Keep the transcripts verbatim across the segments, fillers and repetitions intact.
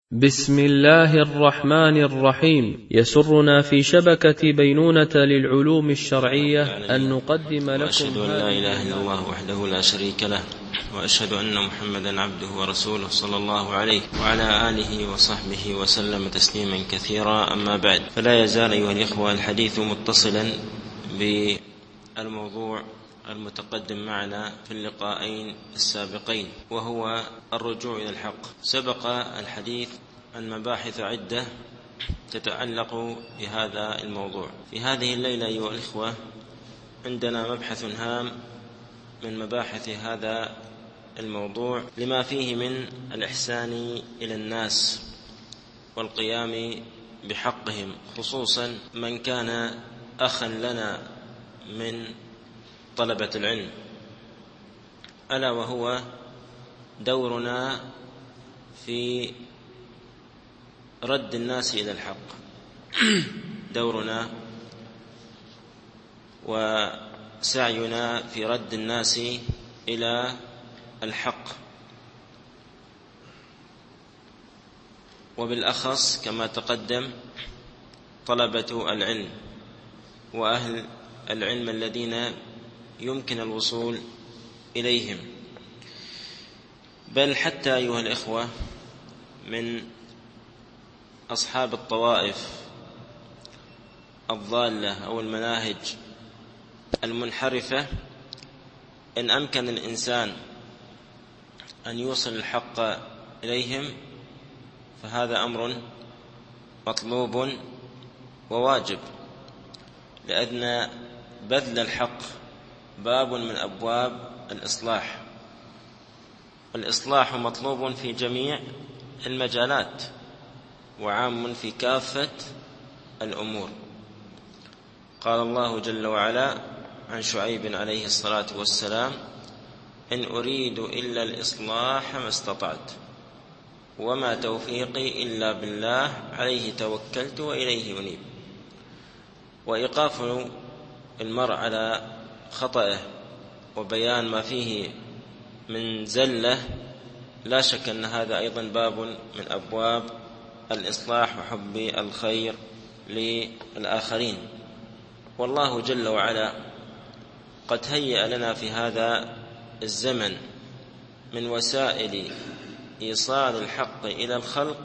بسم الله الرحمن الرحيم. يسرنا في شبكة بينونة للعلوم الشرعية أن نقدم لكم وأشهد أن لا إله إلا الله وحده لا شريك له، وأشهد أن محمدا عبده ورسوله صلى الله عليه وعلى آله وصحبه وسلم تسليما كثيرا. أما بعد، فلا يزال أيها الإخوة الحديث متصلا بالموضوع المتقدم معنا في اللقاءين السابقين، وهو الرجوع إلى الحق. سبق الحديث عن مباحث عدة تتعلق بهذا الموضوع. في هذه الليلة أيها الإخوة عندنا مبحث هام من مباحث هذا الموضوع، لما فيه من الإحسان إلى الناس والقيام بحقهم، خصوصا من كان أخا لنا من طلبة العلم، ألا وهو دورنا في رد الناس إلى الحق دورنا وسعينا في رد الناس إلى الحق، وبالأخص كما تقدم طلبة العلم وأهل العلم الذين يمكن الوصول إليهم، بل حتى أيها الإخوة من أصحاب الطوائف الضالة أو المناهج المنحرفة، إن أمكن الإنسان أن يوصل الحق إليهم فهذا أمر مطلوب وواجب، لأن بذل الحق باب من أبواب الإصلاح، والإصلاح مطلوب في جميع المجالات وعام في كافة الأمور. قال الله جل وعلا عن شعيب عليه الصلاة والسلام: إن أريد إلا الإصلاح ما استطعت وما توفيقي إلا بالله عليه توكلت وإليه أنيب. وإيقاف المرء على خطأه وبيان ما فيه من زلة لا شك أن هذا أيضا باب من أبواب الإصلاح وحب الخير للآخرين. والله جل وعلا قد هيأ لنا في هذا الزمن من وسائل إيصال الحق إلى الخلق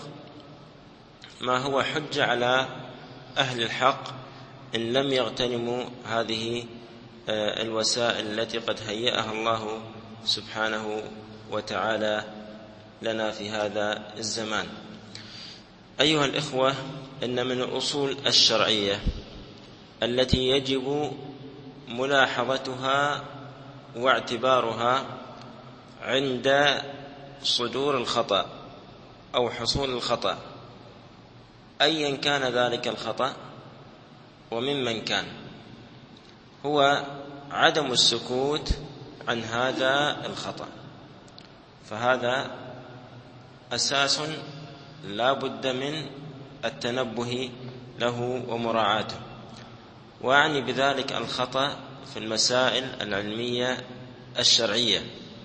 ما هو حجة على أهل الحق إن لم يغتنموا هذه الوسائل التي قد هيأها الله سبحانه وتعالى لنا في هذا الزمان. أيها الإخوة، إن من الأصول الشرعية التي يجب ملاحظتها واعتبارها عند صدور الخطأ أو حصول الخطأ، أيا كان ذلك الخطأ وممن كان، هو عدم السكوت عن هذا الخطأ. فهذا أساس لا بد من التنبه له ومراعاته، وأعني بذلك الخطأ في المسائل العلمية الشرعية،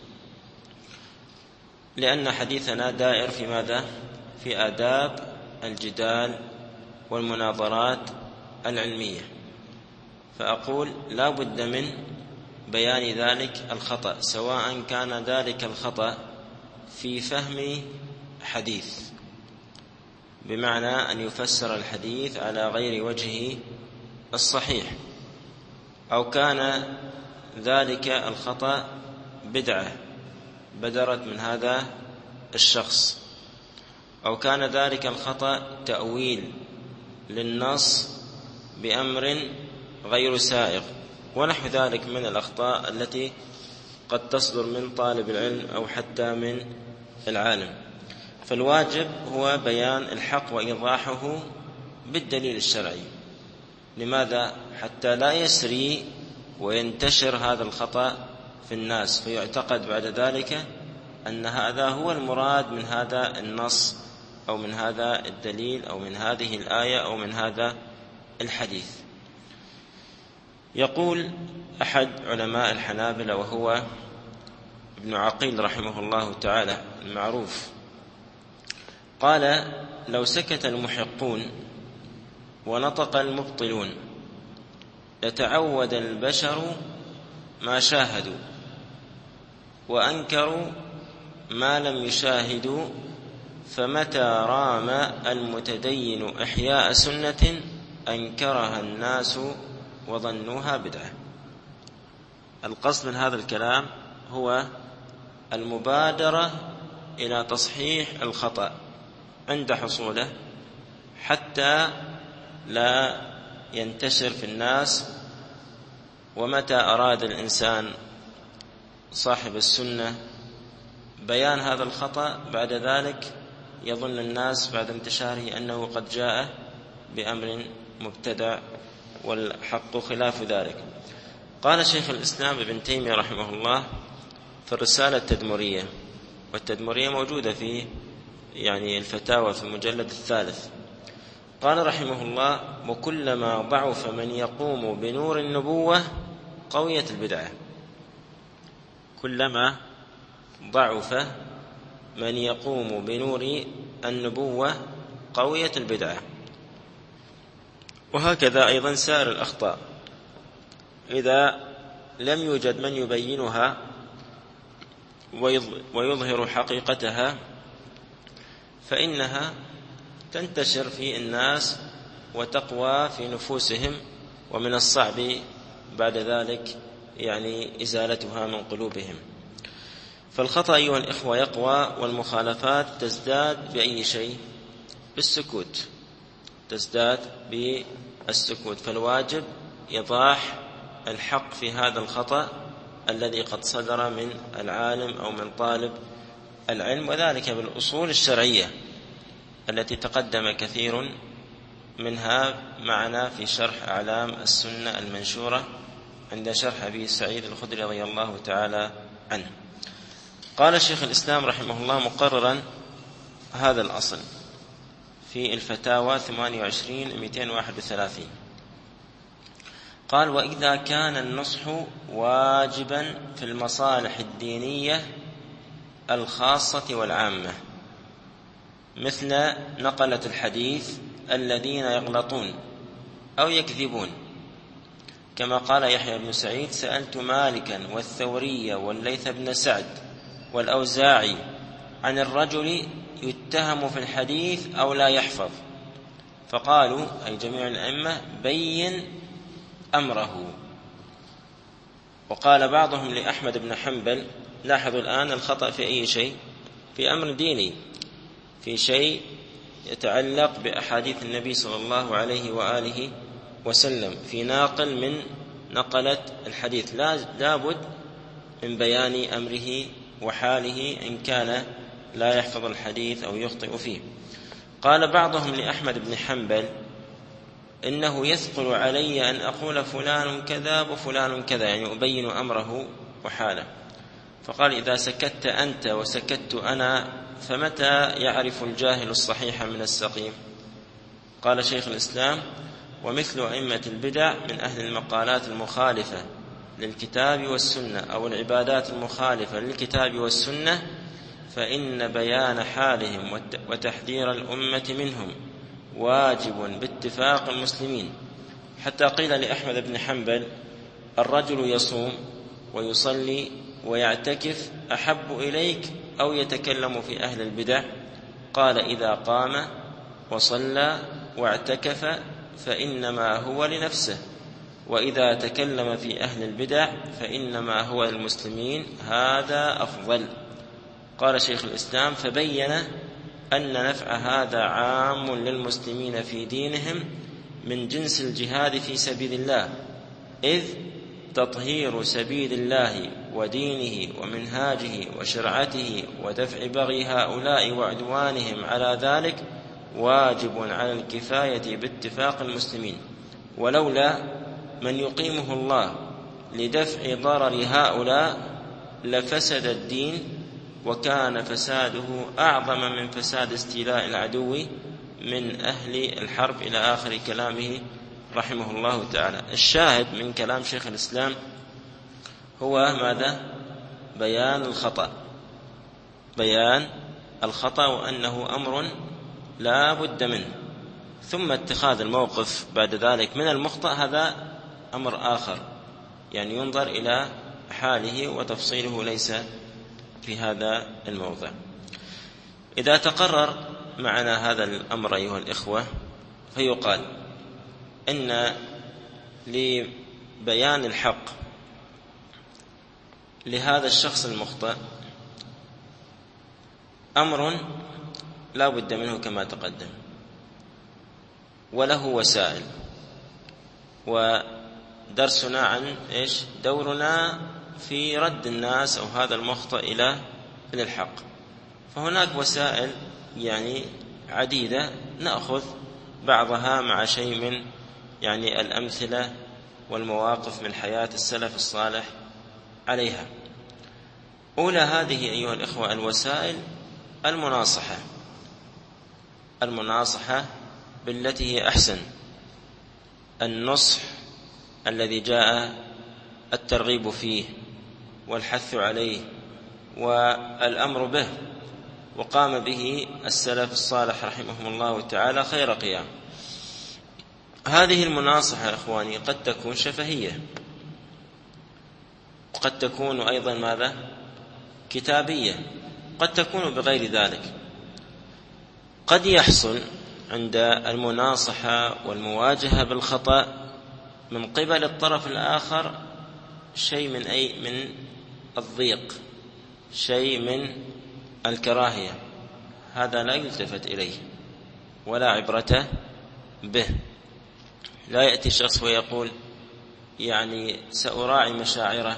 لأن حديثنا دائر في ماذا؟ في آداب الجدال والمناظرات العلمية. فأقول لا بد من بيان ذلك الخطأ، سواء كان ذلك الخطأ في فهم حديث، بمعنى أن يفسر الحديث على غير وجهه الصحيح، أو كان ذلك الخطأ بدعة بدرت من هذا الشخص، أو كان ذلك الخطأ تأويل للنص بأمر غير سائغ، ونحو ذلك من الأخطاء التي قد تصدر من طالب العلم أو حتى من العالم. فالواجب هو بيان الحق وإيضاحه بالدليل الشرعي. لماذا؟ حتى لا يسري وينتشر هذا الخطأ في الناس فيعتقد بعد ذلك أن هذا هو المراد من هذا النص أو من هذا الدليل أو من هذه الآية أو من هذا الحديث. يقول أحد علماء الحنابلة وهو ابن عقيل رحمه الله تعالى المعروف: قال: لو سكت المحقون ونطق المبطلون لتعود البشر ما شاهدوا وأنكروا ما لم يشاهدوا، فمتى رام المتدين إحياء سنة أنكرها الناس وظنوها بدعة. القصد من هذا الكلام هو المبادرة إلى تصحيح الخطأ عند حصوله حتى لا ينتشر في الناس، ومتى أراد الإنسان صاحب السنة بيان هذا الخطأ بعد ذلك يظن الناس بعد انتشاره أنه قد جاء بأمر مبتدع والحق خلاف ذلك. قال شيخ الإسلام ابن تيمية رحمه الله في الرسالة التدمرية، والتدمرية موجودة في يعني الفتاوى في المجلد الثالث، قال رحمه الله: وكلما ضعف من يقوم بنور النبوة قويت البدعة. كلما ضعف من يقوم بنور النبوة قويت البدعة. وهكذا أيضا سائر الأخطاء إذا لم يوجد من يبينها ويظهر حقيقتها فإنها تنتشر في الناس وتقوى في نفوسهم، ومن الصعب بعد ذلك يعني إزالتها من قلوبهم. فالخطأ أيها الإخوة يقوى، والمخالفات تزداد بأي شيء؟ بالسكوت، تزداد بالسكوت. فالواجب إيضاح الحق في هذا الخطأ الذي قد صدر من العالم أو من طالب العلم، وذلك بالأصول الشرعية التي تقدم كثير منها معنا في شرح أعلام السنة المنشورة عند شرح أبي سعيد الخدري رضي الله تعالى عنه. قال شيخ الإسلام رحمه الله مقررا هذا الأصل في الفتاوى ثمانية وعشرين مئتين وواحد وثلاثين، قال: وإذا كان النصح واجبا في المصالح الدينية الخاصة والعامة، مثل نقلة الحديث الذين يغلطون أو يكذبون، كما قال يحيى بن سعيد: سألت مالكا والثوري والليث بن سعد والأوزاعي عن الرجل يتهم في الحديث أو لا يحفظ، فقالوا أي جميع الأئمة: بين أمره. وقال بعضهم لأحمد بن حنبل: لاحظوا الآن الخطأ في أي شيء؟ في أمر ديني، في شيء يتعلق بأحاديث النبي صلى الله عليه وآله وسلم، في ناقل من نقلة الحديث، لا بد من بيان أمره وحاله إن كان لا يحفظ الحديث أو يخطئ فيه. قال بعضهم لأحمد بن حنبل: إنه يثقل علي أن أقول فلان كذاب وفلان كذا، يعني أبين أمره وحاله، فقال: إذا سكت أنت وسكت أنا فمتى يعرف الجاهل الصحيح من السقيم؟ قال شيخ الإسلام: ومثل أئمة البدع من أهل المقالات المخالفة للكتاب والسنة أو العبادات المخالفة للكتاب والسنة، فإن بيان حالهم وتحذير الأمة منهم واجب باتفاق المسلمين. حتى قيل لأحمد بن حنبل: الرجل يصوم ويصلي ويعتكف أحب إليك أو يتكلم في أهل البدع؟ قال: إذا قام وصلى واعتكف فإنما هو لنفسه، وإذا تكلم في أهل البدع فإنما هو للمسلمين، هذا أفضل. قال شيخ الإسلام: فبين أن نفع هذا عام للمسلمين في دينهم من جنس الجهاد في سبيل الله، إذ تطهير سبيل الله ودينه ومنهاجه وشرعته ودفع بغي هؤلاء وعدوانهم على ذلك واجب على الكفاية باتفاق المسلمين، ولولا من يقيمه الله لدفع ضرر هؤلاء لفسد الدين، وكان فساده أعظم من فساد استيلاء العدو من أهل الحرب، إلى آخر كلامه رحمه الله تعالى. الشاهد من كلام شيخ الإسلام هو ماذا؟ بيان الخطأ، بيان الخطأ، وأنه أمر لا بد منه، ثم اتخاذ الموقف بعد ذلك من المخطئ هذا أمر آخر، يعني ينظر إلى حاله وتفصيله ليس في هذا الموضع. إذا تقرر معنا هذا الأمر أيها الإخوة، فيقال إن لبيان الحق لهذا الشخص المخطئ أمر لا بد منه كما تقدم، وله وسائل، ودرسنا عن إيش دورنا في رد الناس أو هذا المخطئ إلى إلى الحق. فهناك وسائل يعني عديدة، نأخذ بعضها مع شيء من يعني الأمثلة والمواقف من حياة السلف الصالح عليها. أولى هذه أيها الإخوة الوسائل المناصحة، المناصحة بالتي هي أحسن، النصح الذي جاء الترغيب فيه والحث عليه والأمر به، وقام به السلف الصالح رحمهم الله تعالى خير قيام. هذه المناصحة إخواني قد تكون شفهية، وقد تكون أيضا ماذا كتابية، قد تكون بغير ذلك. قد يحصل عند المناصحة والمواجهة بالخطأ من قبل الطرف الآخر شيء من أي من الضيق، شيء من الكراهية، هذا لا يلتفت إليه ولا عبرة به. لا يأتي الشخص ويقول يعني سأراعي مشاعره،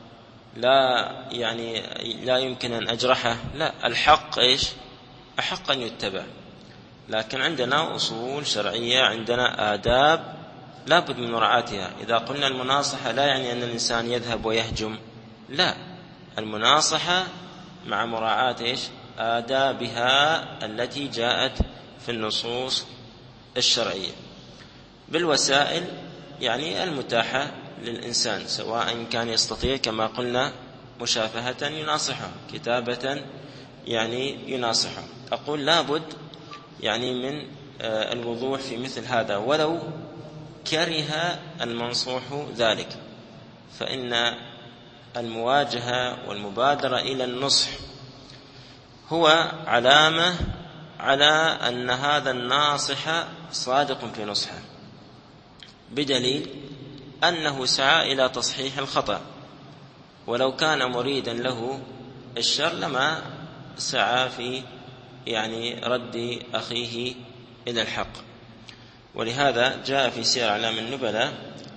لا يعني لا يمكن أن أجرحه، لا، الحق إيش أحق أن يتبع، لكن عندنا أصول شرعية، عندنا آداب لا بد من مراعاتها. إذا قلنا المناصحة لا يعني أن الإنسان يذهب ويهجم، لا، المناصحة مع مراعاة إيش آدابها التي جاءت في النصوص الشرعية، بالوسائل يعني المتاحة للإنسان، سواء كان يستطيع كما قلنا مشافهة يناصحه، كتابة يعني يناصحه. أقول لابد يعني من الوضوح في مثل هذا، ولو كره المنصوح ذلك، فإن المواجهة والمبادرة إلى النصح هو علامة على أن هذا الناصح صادق في نصحه، بدليل أنه سعى إلى تصحيح الخطأ، ولو كان مريدا له الشر لما سعى في يعني رد أخيه إلى الحق. ولهذا جاء في سير أعلام النبلاء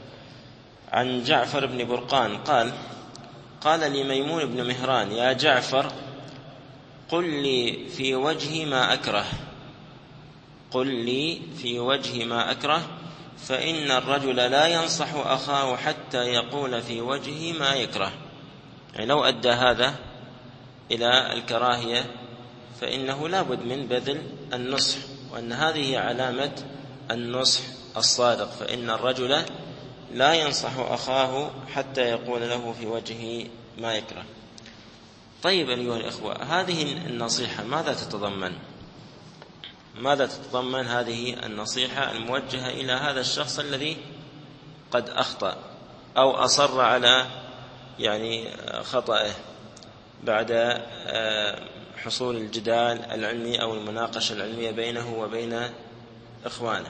عن جعفر بن برقان قال قال لي ميمون بن مهران يا جعفر قل لي في وجهي ما أكره، قل لي في وجهي ما أكره، فإن الرجل لا ينصح أخاه حتى يقول في وجهه ما يكره. يعني لو أدى هذا إلى الكراهية فإنه لا بد من بذل النصح، وأن هذه علامة النصح الصادق، فإن الرجل لا ينصح أخاه حتى يقول له في وجهه ما يكره. طيب أيها الأخوة، هذه النصيحة ماذا تتضمن؟ ماذا تتضمن هذه النصيحة الموجهة إلى هذا الشخص الذي قد أخطأ أو أصر على يعني خطأه بعد حصول الجدال العلمي أو المناقشة العلمية بينه وبين إخوانه؟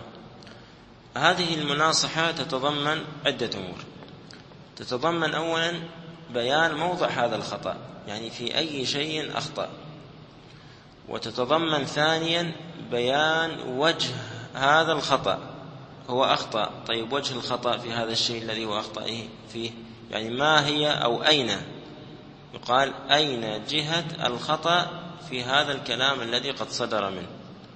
هذه المناصحة تتضمن عدة أمور. تتضمن أولا بيان موضع هذا الخطأ، يعني في أي شيء أخطأ، وتتضمن ثانيا بيان وجه هذا الخطأ، هو أخطأ، طيب وجه الخطأ في هذا الشيء الذي هو أخطأ فيه، يعني ما هي أو أين، يقال أين جهة الخطأ في هذا الكلام الذي قد صدر منه.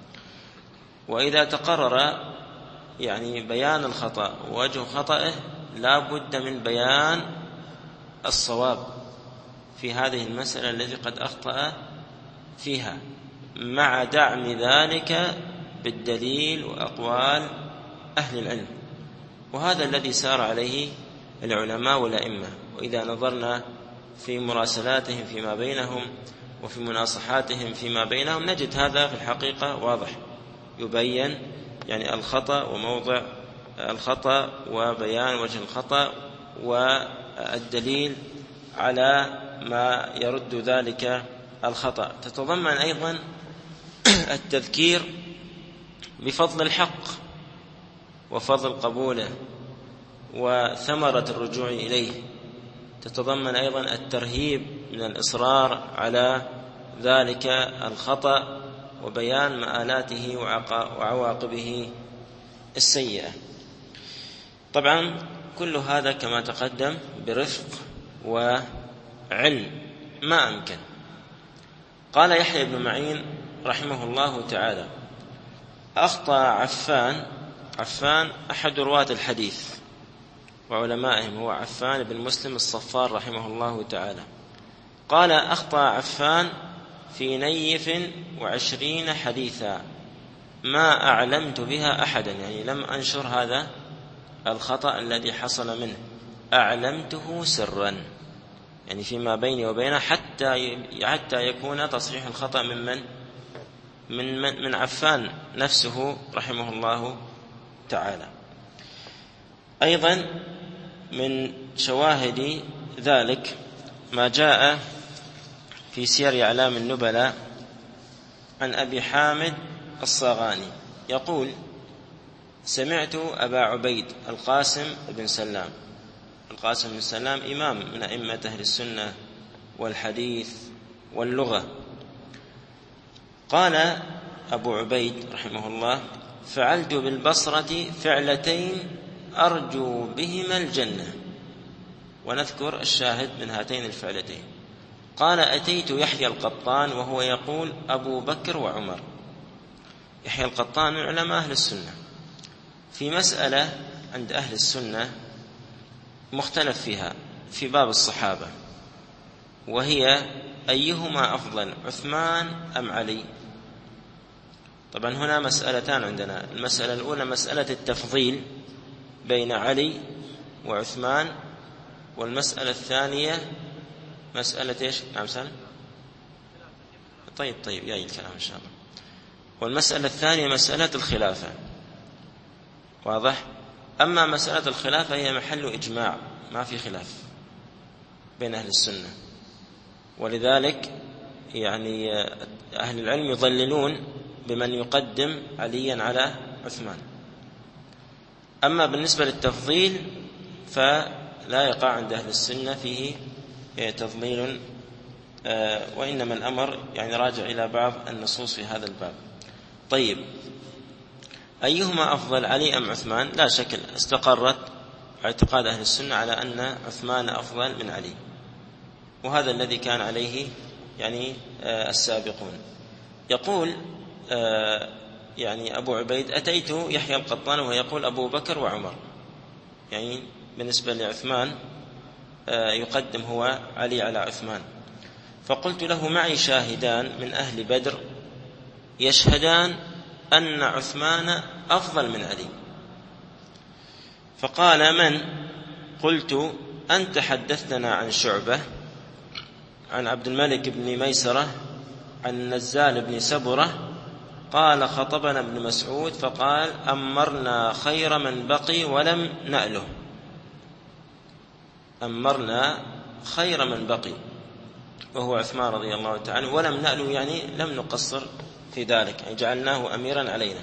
وإذا تقرر يعني بيان الخطأ ووجه خطأه لا بد من بيان الصواب في هذه المسألة التي قد أخطأ فيها، مع دعم ذلك بالدليل وأقوال أهل العلم، وهذا الذي سار عليه العلماء والأئمة. وإذا نظرنا في مراسلاتهم فيما بينهم وفي مناصحاتهم فيما بينهم نجد هذا في الحقيقة واضح، يبين يعني الخطأ وموضع الخطأ وبيان وجه الخطأ والدليل على ما يرد ذلك الخطأ. تتضمن أيضا التذكير بفضل الحق وفضل قبوله وثمرة الرجوع إليه. تتضمن أيضا الترهيب من الإصرار على ذلك الخطأ وبيان مآلاته وعواقبه السيئة. طبعا كل هذا كما تقدم برفق وعلم ما أمكن. قال يحيى بن معين رحمه الله تعالى: أخطأ عفان عفان أحد رواة الحديث وعلمائهم، هو عفان بن مسلم الصفار رحمه الله تعالى. قال: أخطأ عفان في نيف وعشرين حديثا ما أعلمت بها أحدا، يعني لم أنشر هذا الخطأ الذي حصل منه، أعلمته سرا، يعني فيما بيني وبينه حتى حتى يكون تصحيح الخطأ من من من من, من عفان نفسه رحمه الله تعالى. أيضا من شواهد ذلك ما جاء في سير أعلام النبلاء عن أبي حامد الصاغاني يقول: سمعت أبا عبيد القاسم بن سلام. القاسم بن سلام إمام من أئمة أهل السنة والحديث واللغة. قال أبو عبيد رحمه الله: فعلت بالبصرة فعلتين أرجو بهما الجنة. ونذكر الشاهد من هاتين الفعلتين. قال: أتيت يحيى القطان وهو يقول أبو بكر وعمر. يحيى القطان من علماء أهل السنة. في مسألة عند أهل السنة مختلف فيها في باب الصحابة، وهي أيهما أفضل، عثمان أم علي؟ طبعا هنا مسألتان عندنا. المسألة الأولى مسألة التفضيل بين علي وعثمان، والمسألة الثانية مسألة إيش؟ نعم سلام. طيب طيب يا الكلام إن شاء الله. والمسألة الثانية مسألة الخلافة. واضح؟ أما مسألة الخلافة هي محل إجماع، ما في خلاف بين أهل السنة، ولذلك يعني أهل العلم يضللون بمن يقدم عليا على عثمان. أما بالنسبة للتفضيل فلا يقع عند أهل السنة فيه تضليل، وإنما الأمر يعني راجع إلى بعض النصوص في هذا الباب. طيب، أيهما أفضل، علي أم عثمان؟ لا شك استقرت اعتقاد أهل السنة على أن عثمان أفضل من علي، وهذا الذي كان عليه يعني السابقون. يقول يعني أبو عبيد: أتيت يحيى القطان وهو يقول أبو بكر وعمر، يعني بالنسبة لعثمان يقدم هو علي على عثمان. فقلت له: معي شاهدان من أهل بدر يشهدان أن عثمان أفضل من علي. فقال: من؟ قلت: أنت حدثتنا عن شعبة، عن عبد الملك بن ميسرة، عن نزال بن سبرة، قال: خطبنا ابن مسعود فقال: أمرنا خير من بقي ولم نأله. أمرنا خير من بقي وهو عثمان رضي الله تعالى، ولم نأله يعني لم نقصر في ذلك، يعني جعلناه أميرا علينا.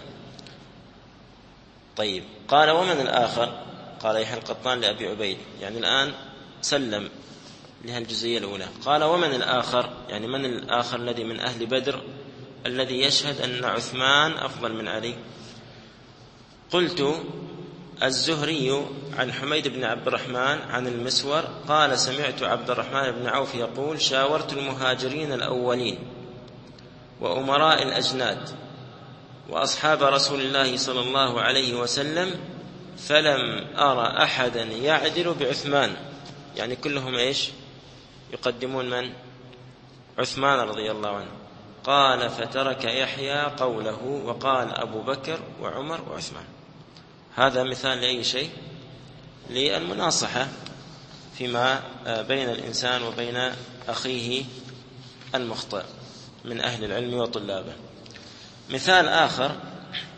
طيب، قال: ومن الآخر؟ قال يحيى القطان لأبي عبيد، يعني الآن سلم لها الجزئية الأولى. قال: ومن الآخر؟ يعني من الآخر الذي من أهل بدر الذي يشهد أن عثمان أفضل من علي؟ قلت: الزهري عن حميد بن عبد الرحمن عن المسور قال: سمعت عبد الرحمن بن عوف يقول: شاورت المهاجرين الأولين وأمراء الأجناد وأصحاب رسول الله صلى الله عليه وسلم فلم أرى أحدا يعدل بعثمان، يعني كلهم إيش يقدمون من؟ عثمان رضي الله عنه. قال: فترك يحيى قوله وقال أبو بكر وعمر وعثمان. هذا مثال لأي شيء؟ للمناصحة فيما بين الإنسان وبين أخيه المخطئ من أهل العلم وطلابه. مثال آخر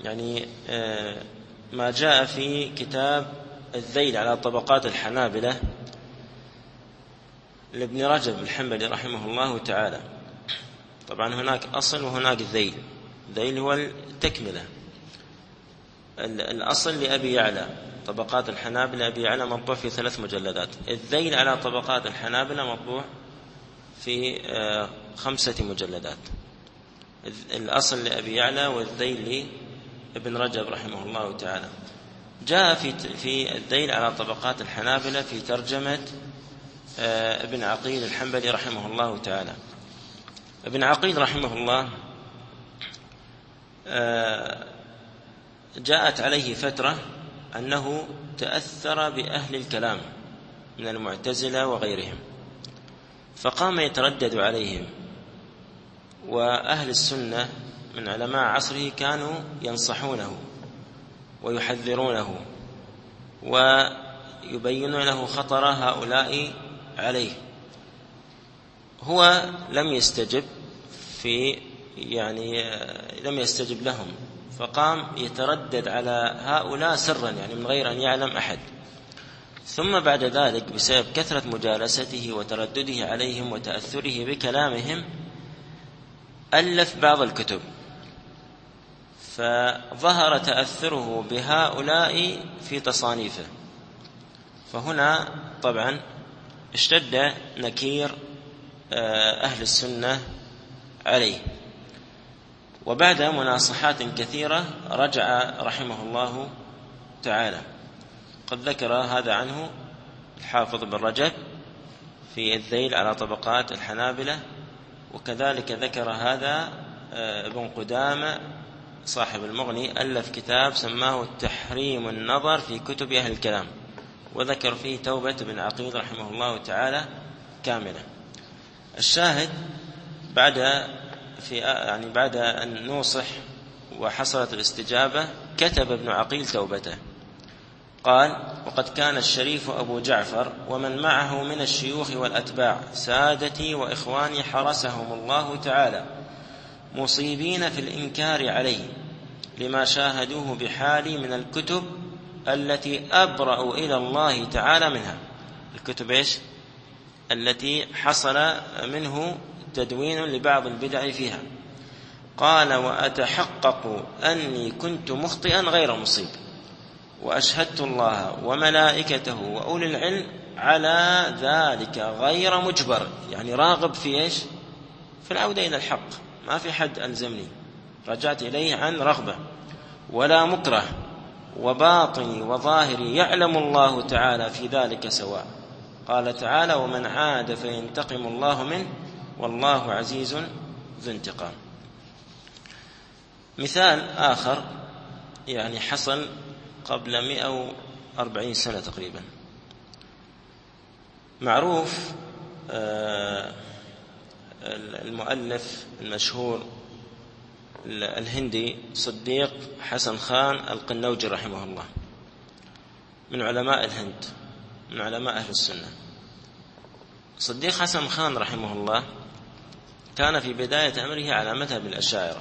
يعني ما جاء في كتاب الذيل على طبقات الحنابلة لابن رجب الحنبلي رحمه الله تعالى. طبعا هناك أصل وهناك ذيل. الذيل هو التكملة. الأصل لأبي يعلى طبقات الحنابلة أبي يعلى مطبوع في ثلاث مجلدات. الذيل على طبقات الحنابلة مطبوع في خمسة مجلدات. الأصل لأبي يعلى والذيل لابن رجب رحمه الله تعالى. جاء في في الذيل على طبقات الحنابلة في ترجمة ابن عقيل الحنبلي رحمه الله تعالى. ابن عقيل رحمه الله جاءت عليه فترة أنه تأثر بأهل الكلام من المعتزلة وغيرهم، فقام يتردد عليهم، وأهل السنة من علماء عصره كانوا ينصحونه ويحذرونه ويبينون له خطر هؤلاء عليه. هو لم يستجب في يعني لم يستجب لهم، فقام يتردد على هؤلاء سرا يعني من غير أن يعلم أحد. ثم بعد ذلك بسبب كثرة مجالسته وتردده عليهم وتأثره بكلامهم ألف بعض الكتب، فظهر تأثره بهؤلاء في تصانيفه. فهنا طبعا اشتد نكير أهل السنة عليه، وبعد مناصحات كثيرة رجع رحمه الله تعالى. قد ذكر هذا عنه الحافظ بن رجب في الذيل على طبقات الحنابلة، وكذلك ذكر هذا ابن قدامة صاحب المغني، ألف كتاب سماه تحريم النظر في كتب أهل الكلام، وذكر فيه توبة بن عقيل رحمه الله تعالى كاملة. الشاهد بعد في يعني بعد أن نوصح وحصلت الاستجابة كتب ابن عقيل توبته. قال: وقد كان الشريف أبو جعفر ومن معه من الشيوخ والأتباع سادتي وإخواني حرسهم الله تعالى مصيبين في الإنكار عليه لما شاهدوه بحالي من الكتب التي أبرأوا إلى الله تعالى منها. الكتب إيش؟ التي حصل منه تدوين لبعض البدع فيها. قال: وأتحقق أني كنت مخطئا غير مصيب، وأشهدت الله وملائكته وأولي العلم على ذلك غير مجبر، يعني راغب في إيش؟ في العودة إلى الحق، ما في حد ألزمني، رجعت إليه عن رغبة، ولا مكره، وباطني وظاهري يعلم الله تعالى في ذلك سواء. قال تعالى: ومن عاد فينتقم الله منه والله عزيز ذو انتقام. مثال آخر يعني حصل قبل مئة وأربعين سنة تقريبا. معروف المؤلف المشهور الهندي صديق حسن خان القنوجي رحمه الله، من علماء الهند، من علماء أهل السنة. صديق حسن خان رحمه الله كان في بداية أمره على مذهب الأشاعرة،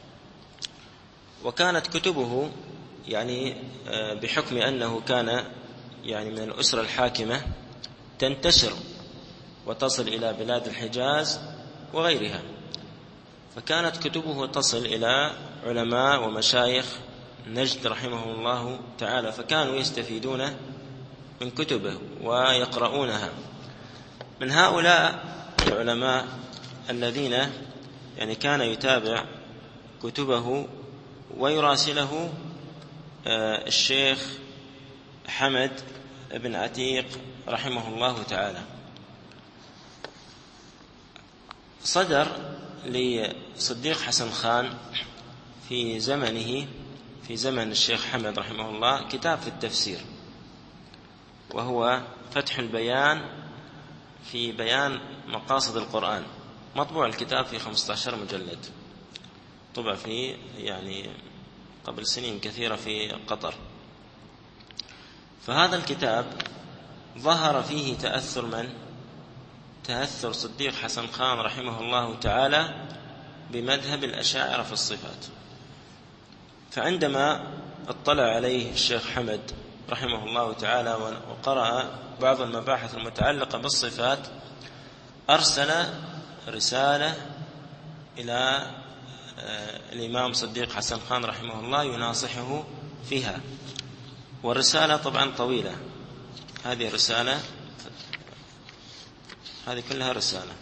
وكانت كتبه يعني بحكم أنه كان يعني من الأسرة الحاكمة تنتشر وتصل إلى بلاد الحجاز وغيرها، فكانت كتبه تصل إلى علماء ومشايخ نجد رحمه الله تعالى، فكانوا يستفيدون من كتبه ويقرؤونها. من هؤلاء العلماء الذين يعني كان يتابع كتبه ويراسله الشيخ حمد بن عتيق رحمه الله تعالى. صدر لصديق حسن خان في زمنه في زمن الشيخ حمد رحمه الله كتاب في التفسير، وهو فتح البيان في بيان مقاصد القرآن، مطبوع الكتاب في خمسة عشر مجلد، طبع في يعني قبل سنين كثيرة في قطر. فهذا الكتاب ظهر فيه تأثر من؟ تأثر صديق حسن خان رحمه الله تعالى بمذهب الأشاعرة في الصفات. فعندما اطلع عليه الشيخ حمد رحمه الله تعالى وقرأ بعض المباحث المتعلقة بالصفات، أرسل رسالة إلى الإمام صديق حسن خان رحمه الله يناصحه فيها، والرسالة طبعا طويلة. هذه الرسالة هذه كلها رسالة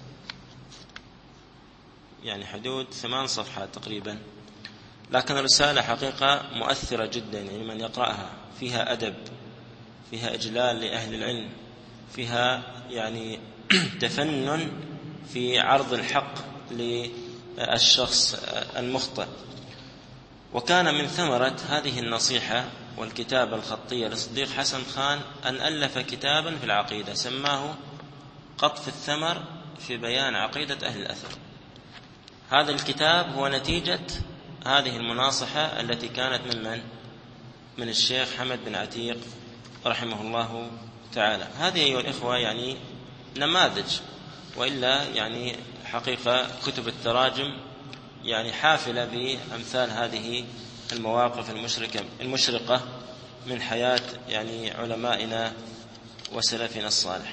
يعني حدود ثمان صفحات تقريبا، لكن الرسالة حقيقة مؤثرة جدا، يعني من يقرأها فيها أدب، فيها إجلال لأهل العلم، فيها يعني تفنن في عرض الحق للشخص المخطئ. وكان من ثمرة هذه النصيحة والكتابة الخطية لصديق حسن خان أن ألف كتابا في العقيدة سماه قطف الثمر في بيان عقيدة أهل الأثر. هذا الكتاب هو نتيجة هذه المناصحة التي كانت من من؟ من الشيخ حمد بن عتيق رحمه الله تعالى. هذه أيها الإخوة يعني نماذج، وإلا يعني حقيقة كتب التراجم يعني حافلة بأمثال هذه المواقف المشركة المشرقة من حياة يعني علمائنا وسلفنا الصالح.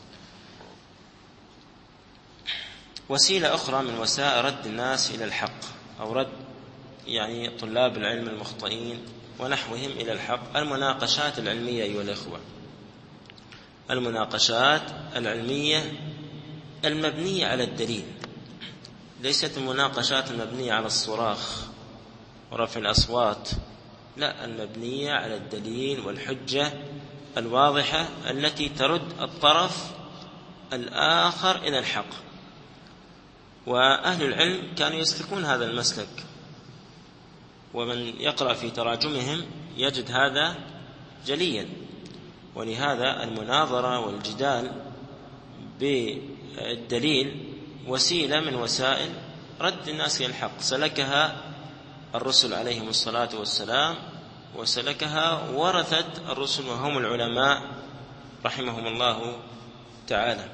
وسيلة أخرى من وسائل رد الناس إلى الحق أو رد يعني طلاب العلم المخطئين ونحوهم إلى الحق المناقشات العلمية أيها الإخوة، المناقشات العلمية المبنية على الدليل، ليست المناقشات المبنية على الصراخ ورفع الأصوات، لا، المبنية على الدليل والحجة الواضحة التي ترد الطرف الآخر إلى الحق. وأهل العلم كانوا يسلكون هذا المسلك، ومن يقرأ في تراجمهم يجد هذا جليا. ولهذا المناظرة والجدال بالدليل وسيلة من وسائل رد الناس إلى الحق، سلكها الرسل عليهم الصلاة والسلام، وسلكها ورثة الرسل وهم العلماء رحمهم الله تعالى،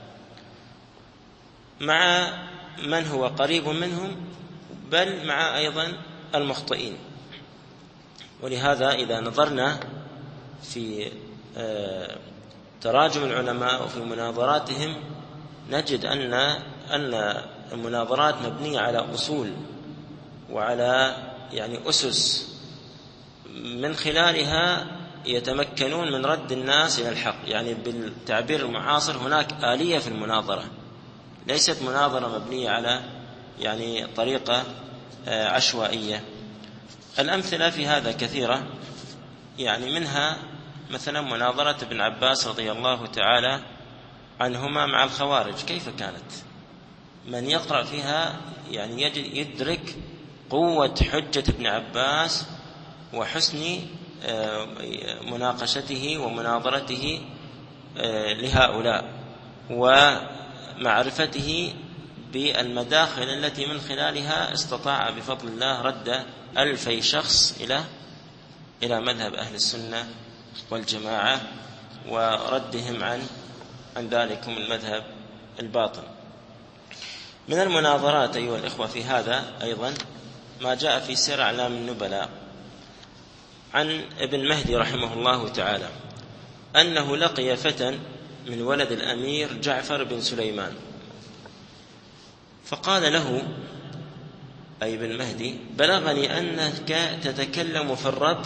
مع من هو قريب منهم بل مع أيضا المخطئين. ولهذا إذا نظرنا في تراجم العلماء وفي مناظراتهم نجد أن أن المناظرات مبنية على أصول وعلى يعني أسس من خلالها يتمكنون من رد الناس إلى الحق. يعني بالتعبير المعاصر هناك آلية في المناظرة، ليست مناظرة مبنية على يعني طريقة عشوائية. الأمثلة في هذا كثيرة، يعني منها مثلا مناظرة ابن عباس رضي الله تعالى عنهما مع الخوارج، كيف كانت؟ من يقرأ فيها يعني يدرك قوة حجة ابن عباس وحسن مناقشته ومناظرته لهؤلاء، ومعرفته بالمداخل التي من خلالها استطاع بفضل الله رد ألفي شخص إلى إلى مذهب أهل السنة والجماعة، وردهم عن عن ذلكم المذهب الباطل. من المناظرات أيها الإخوة في هذا أيضا ما جاء في سير أعلام النبلاء عن ابن مهدي رحمه الله تعالى أنه لقي فتى من ولد الأمير جعفر بن سليمان، فقال له أي ابن مهدي: بلغني أنك تتكلم في الرب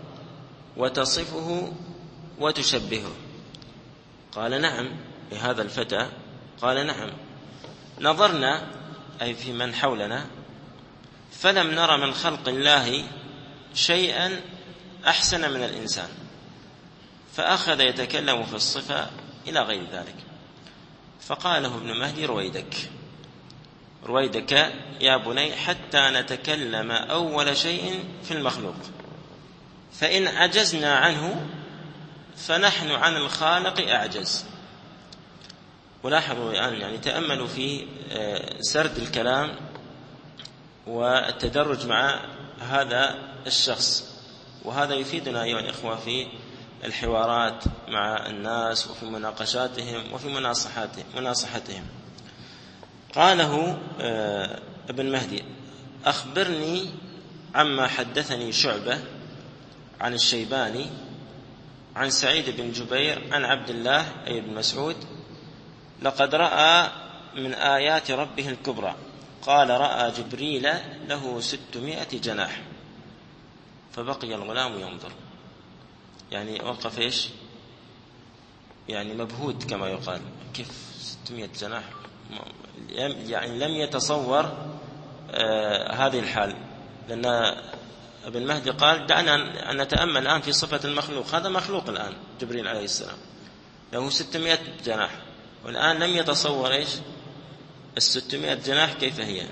وتصفه وتشبهه. قال: نعم. لهذا الفتى قال: نعم. نظرنا أي في من حولنا فلم نرى من خلق الله شيئا أحسن من الإنسان، فأخذ يتكلم في الصفة إلى غير ذلك. فقال له ابن مهدي: رويدك رويدك يا بني حتى نتكلم أول شيء في المخلوق، فإن عجزنا عنه فنحن عن الخالق أعجز. ولاحظوا الآن يعني تأملوا في سرد الكلام والتدرج مع هذا الشخص، وهذا يفيدنا أيها الإخوة في الحوارات مع الناس وفي مناقشاتهم وفي مناصحتهم. قاله ابن مهدي: أخبرني عما حدثني شعبة عن الشيباني عن سعيد بن جبير عن عبد الله أي بن مسعود لقد رأى من آيات ربه الكبرى. قال رأى جبريل له ستمائة جناح فبقي الغلام ينظر، يعني وقف إيش يعني مبهوت كما يقال، كيف ستمائة جناح، يعني لم يتصور آه هذه الحال. لأن ابن مهدي قال دعنا أن نتأمل الآن في صفة المخلوق، هذا مخلوق الآن جبريل عليه السلام له ستمائة جناح، والآن لم يتصور إيش الستمائة جناح كيف هي.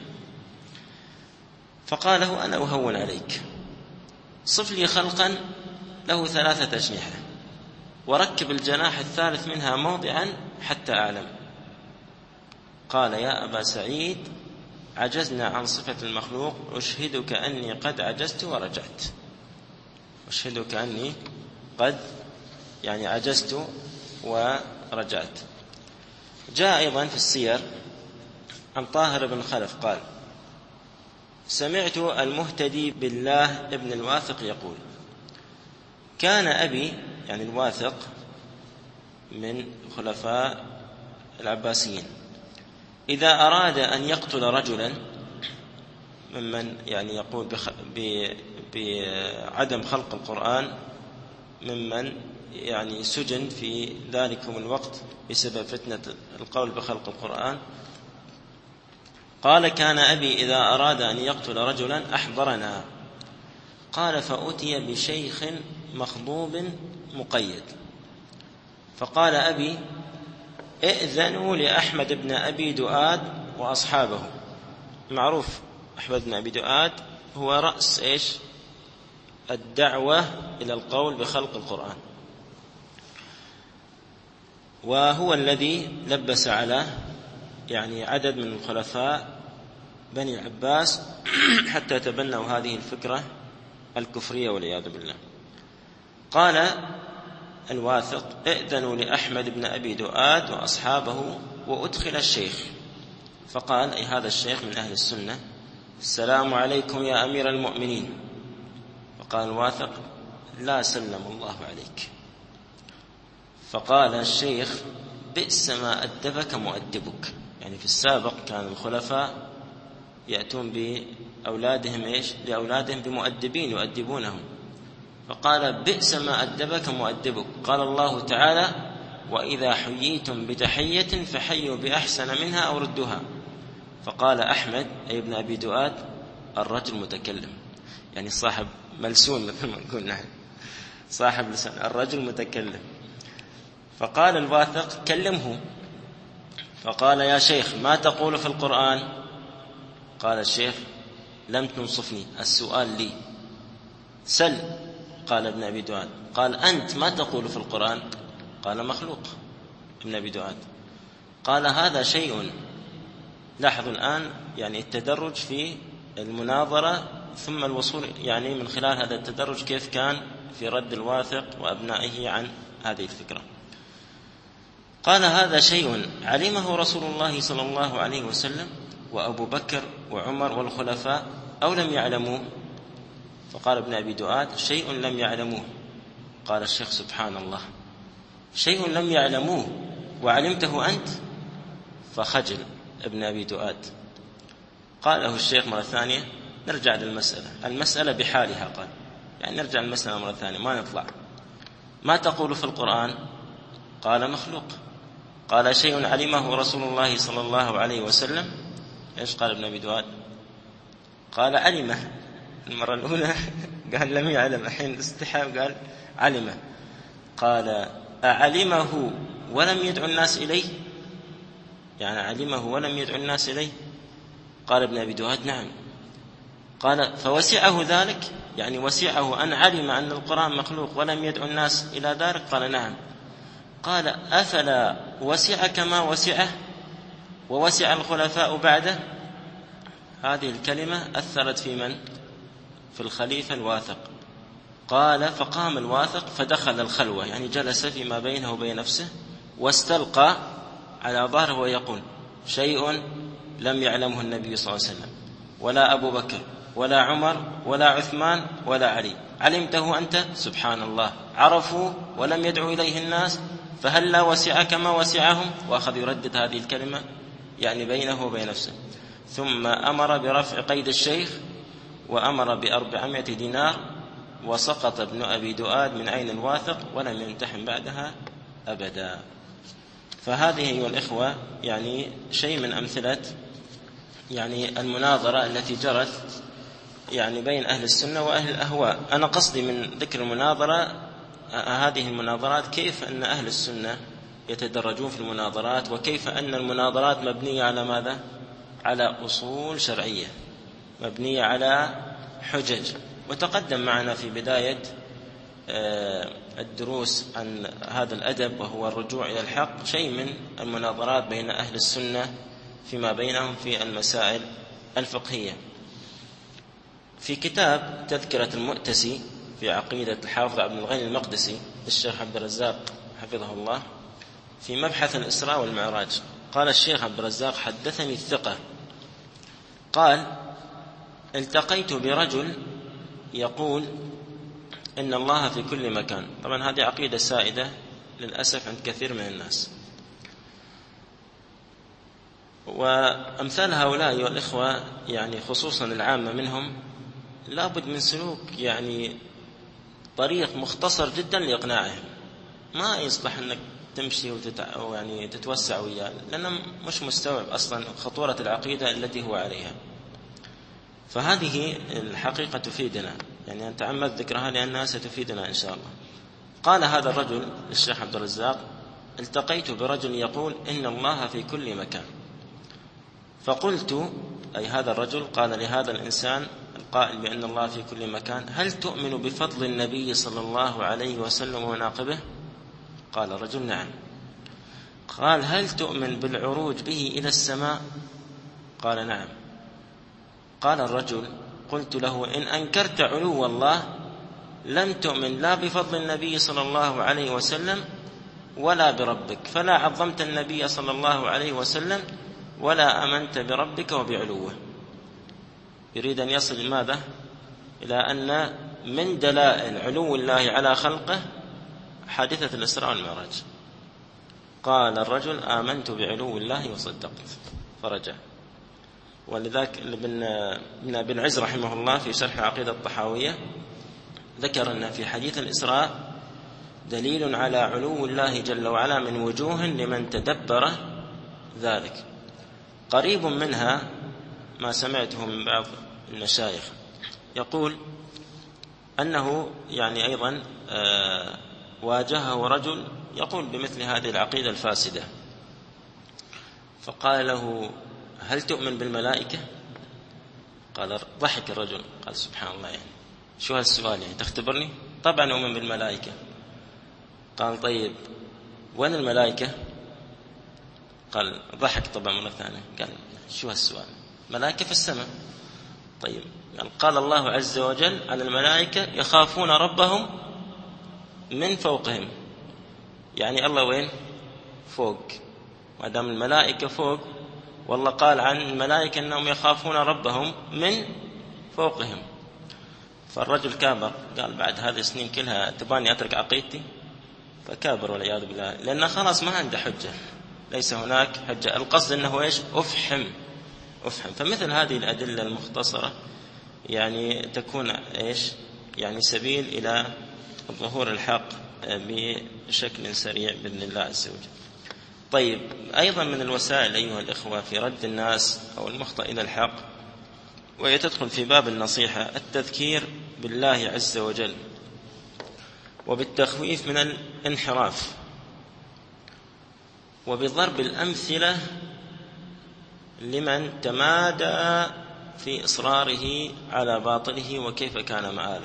فقال له أنا أهون عليك، صف لي خلقا له ثلاثة أجنحة وركب الجناح الثالث منها موضعا حتى أعلم. قال يا أبا سعيد عجزنا عن صفة المخلوق، أشهدك أني قد عجزت ورجعت، أشهدك أني قد يعني عجزت ورجعت. جاء أيضا في السير عن طاهر بن خلف قال سمعت المهتدي بالله ابن الواثق يقول كان أبي يعني الواثق من خلفاء العباسيين إذا أراد أن يقتل رجلا ممن يعني يقول بعدم خلق القرآن، ممن يعني سجن في ذلكم الوقت بسبب فتنة القول بخلق القرآن، قال كان أبي إذا أراد أن يقتل رجلا أحضرنا، قال فأتي بشيخ مخضوب مقيد، فقال أبي ائذنوا لأحمد بن أبي دؤاد وأصحابه. معروف أحمد بن أبي دؤاد هو رأس إيش الدعوة إلى القول بخلق القرآن، وهو الذي لبس على يعني عدد من الخلفاء بني العباس حتى تبنوا هذه الفكرة الكفرية والعياذ بالله. قال الواثق ائذنوا لأحمد بن أبي دؤاد وأصحابه وأدخل الشيخ، فقال أي هذا الشيخ من أهل السنة السلام عليكم يا أمير المؤمنين، فقال الواثق لا سلم الله عليك. فقال الشيخ بئس ما أدبك مؤدبك، يعني في السابق كان الخلفاء يأتون بأولادهم إيش لأولادهم بمؤدبين يؤدبونهم، فقال بئس ما أدبك مؤدبك. قال الله تعالى وإذا حييتم بتحية فحيوا بأحسن منها أو ردوها. فقال أحمد أي ابن أبي دؤاد الرجل متكلم، يعني صاحب ملسون مثل ما نقول نحن صاحب لسان، الرجل متكلم. فقال الواثق كلمه، فقال يا شيخ ما تقول في القرآن؟ قال الشيخ لم تنصفني، السؤال لي، سل. قال ابن أبي دؤاد قال أنت ما تقول في القرآن؟ قال مخلوق ابن أبي دؤاد. قال هذا شيء، لاحظوا الآن يعني التدرج في المناظرة ثم الوصول يعني من خلال هذا التدرج كيف كان في رد الواثق وأبنائه عن هذه الفكرة. قال هذا شيء علمه رسول الله صلى الله عليه وسلم وأبو بكر وعمر والخلفاء أو لم يعلموا؟ فقال ابن أبي دؤاد شيء لم يعلموه. قال الشيخ سبحان الله، شيء لم يعلموه وعلمته أنت؟ فخجل ابن أبي دؤاد. قال له الشيخ مرة ثانية نرجع للمسألة، المسألة بحالها، قال يعني نرجع للمسألة مرة ثانية ما نطلع. ما تقول في القرآن؟ قال مخلوق. قال شيء علمه رسول الله صلى الله عليه وسلم؟ إيش قال ابن أبي دؤاد؟ قال علمه. المرة الأولى قال لم يعلم، الحين استحى قال علمه. قال أعلمه ولم يدعو الناس إليه؟ يعني علمه ولم يدعو الناس إليه؟ قال ابن أبي دؤاد نعم. قال فوسعه ذلك، يعني وسعه أن علم أن القرآن مخلوق ولم يدعو الناس إلى ذلك؟ قال نعم. قال أفلا وسع كما وسعه ووسع الخلفاء بعده؟ هذه الكلمة أثرت في من؟ في الخليفة الواثق. قال فقام الواثق فدخل الخلوة، يعني جلس فيما بينه وبين نفسه واستلقى على ظهره ويقول شيء لم يعلمه النبي صلى الله عليه وسلم ولا أبو بكر ولا عمر ولا عثمان ولا علي، علمته أنت؟ سبحان الله، عرفوا ولم يدعوا إليه الناس، فهل لا وسعك ما وسعهم؟ وأخذ يردد هذه الكلمة يعني بينه وبين نفسه. ثم أمر برفع قيد الشيخ وأمر بأربعمائة دينار، وسقط ابن أبي دؤاد من عين الواثق ولم يمتحن بعدها أبدا. فهذه أيها الإخوة يعني شيء من أمثلة يعني المناظرة التي جرت يعني بين أهل السنة وأهل الأهواء. أنا قصدي من ذكر المناظرة هذه المناظرات كيف أن أهل السنة يتدرجون في المناظرات، وكيف أن المناظرات مبنية على ماذا؟ على أصول شرعية، مبنية على حجج. وتقدم معنا في بداية الدروس عن هذا الأدب وهو الرجوع إلى الحق شيء من المناظرات بين أهل السنة فيما بينهم في المسائل الفقهية. في كتاب تذكرة المؤتسي في عقيدة الحافظ عبد الغني المقدسي الشيخ عبد الرزاق حفظه الله، في مبحث الإسراء والمعراج، قال الشيخ عبد الرزاق: حدثني الثقة قال: التقيت برجل يقول إن الله في كل مكان. طبعا هذه عقيدة سائدة للأسف عند كثير من الناس، وأمثال هؤلاء أيها الإخوة يعني خصوصا العامة منهم لابد من سلوك يعني طريق مختصر جدا لإقناعهم. ما يصلح أنك تمشي وتتع... يعني تتوسع وياه، لأنه مش مستوعب أصلا خطورة العقيدة التي هو عليها. فهذه الحقيقة تفيدنا، يعني أن نتعمد ذكرها لأنها ستفيدنا إن شاء الله. قال هذا الرجل الشيخ عبد الرزاق: التقيت برجل يقول إن الله في كل مكان. فقلت، أي هذا الرجل قال لهذا الإنسان القائل بأن الله في كل مكان: هل تؤمن بفضل النبي صلى الله عليه وسلم ومناقبه؟ قال الرجل: نعم. قال: هل تؤمن بالعروج به إلى السماء؟ قال: نعم. قال الرجل: قلت له: إن أنكرت علو الله لم تؤمن لا بفضل النبي صلى الله عليه وسلم ولا بربك، فلا عظمت النبي صلى الله عليه وسلم ولا أمنت بربك وبعلوه. يريد أن يصل ماذا؟ إلى أن من دلائل علو الله على خلقه حادثة الإسراء والمعراج. قال الرجل: آمنت بعلو الله وصدقت، فرجع. ولذلك ابن ابن عز رحمه الله في شرح عقيدة الطحاوية ذكر أن في حديث الإسراء دليل على علو الله جل وعلا من وجوه لمن تدبر ذلك. قريب منها ما سمعته من بعض المشايخ يقول أنه يعني أيضا واجهه رجل يقول بمثل هذه العقيدة الفاسدة، فقال له: هل تؤمن بالملائكة؟ قال ضحك الرجل قال: سبحان الله، يعني شو هالسؤال، يعني تختبرني؟ طبعا أؤمن بالملائكة. قال: طيب وين الملائكة؟ قال ضحك طبعا مرة ثانية، قال: شو هالسؤال، ملائكة في السماء. طيب قال الله عز وجل على الملائكة: يخافون ربهم من فوقهم، يعني الله وين؟ فوق. ما دام الملائكة فوق، والله قال عن الملائكة أنهم يخافون ربهم من فوقهم. فالرجل كابر، قال: بعد هذه السنين كلها تباني أترك عقيدتي؟ فكابر والعياذ بالله، لأنه خلاص ما عنده حجة، ليس هناك حجة. القصد أنه إيش؟ أفحم أفحم. فمثل هذه الأدلة المختصرة يعني تكون إيش؟ يعني سبيل إلى ظهور الحق بشكل سريع بإذن الله عز وجل. طيب أيضا من الوسائل أيها الإخوة في رد الناس أو المخطئ إلى الحق، وهي تدخل في باب النصيحة، التذكير بالله عز وجل وبالتخويف من الانحراف، وبضرب الأمثلة لمن تمادى في إصراره على باطله وكيف كان مآله.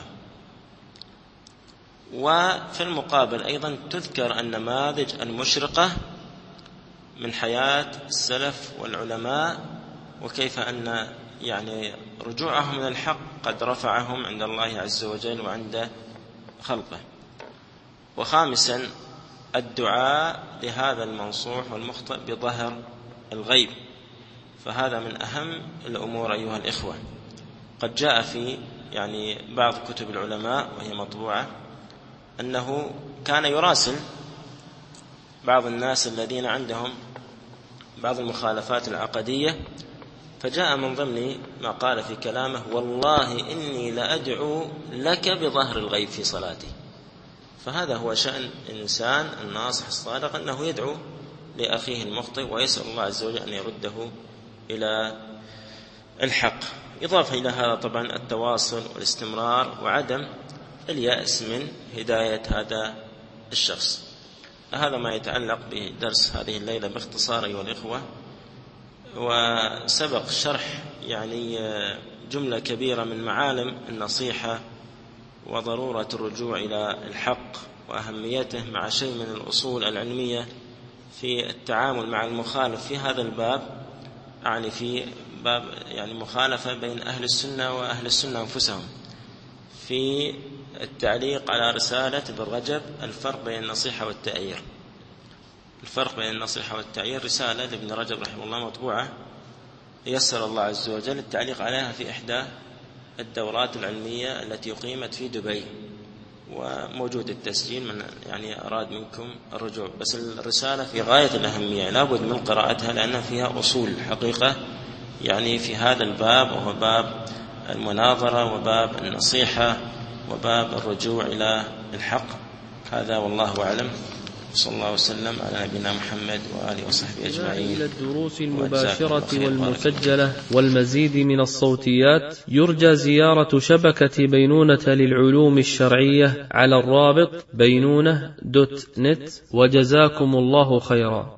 وفي المقابل أيضا تذكر النماذج المشرقة من حياة السلف والعلماء، وكيف أن يعني رجوعهم من الحق قد رفعهم عند الله عز وجل وعند خلقه. وخامسا الدعاء لهذا المنصوح والمخطئ بظهر الغيب، فهذا من أهم الأمور أيها الإخوة. قد جاء في يعني بعض كتب العلماء وهي مطبوعة أنه كان يراسل بعض الناس الذين عندهم بعض المخالفات العقدية، فجاء من ضمن ما قال في كلامه: والله إني لأدعو لك بظهر الغيب في صلاتي. فهذا هو شأن الإنسان الناصح الصادق، أنه يدعو لأخيه المخطئ ويسأل الله عز وجل أن يرده إلى الحق. إضافة إلى هذا طبعا التواصل والاستمرار وعدم اليأس من هداية هذا الشخص. هذا ما يتعلق بدرس هذه الليلة باختصار أيها الإخوة. وسبق شرح يعني جملة كبيرة من معالم النصيحة وضرورة الرجوع إلى الحق وأهميته مع شيء من الأصول العلمية في التعامل مع المخالف في هذا الباب، يعني في باب يعني مخالفة بين أهل السنة وأهل السنة أنفسهم. في التعليق على رسالة ابن رجب الفرق بين النصيحة والتأيير، الفرق بين النصيحة والتأيير، رسالة ابن رجب رحمه الله مطبوعة، يسر الله عز وجل التعليق عليها في إحدى الدورات العلمية التي أقيمت في دبي، وموجود التسجيل من يعني أراد منكم الرجوع. بس الرسالة في غاية الأهمية، لابد من قراءتها لأنها فيها أصول حقيقة يعني في هذا الباب، وهو باب المناظرة وباب النصيحة وباب الرجوع إلى الحق. هذا والله أعلم، صلى الله وسلم على نبينا محمد وآله وصحبه أجمعين. إلى الدروس المباشرة والمسجلة والمزيد من الصوتيات يرجى زيارة شبكة بينونة للعلوم الشرعية على الرابط بينونة دوت نت، وجزاكم الله خيرا.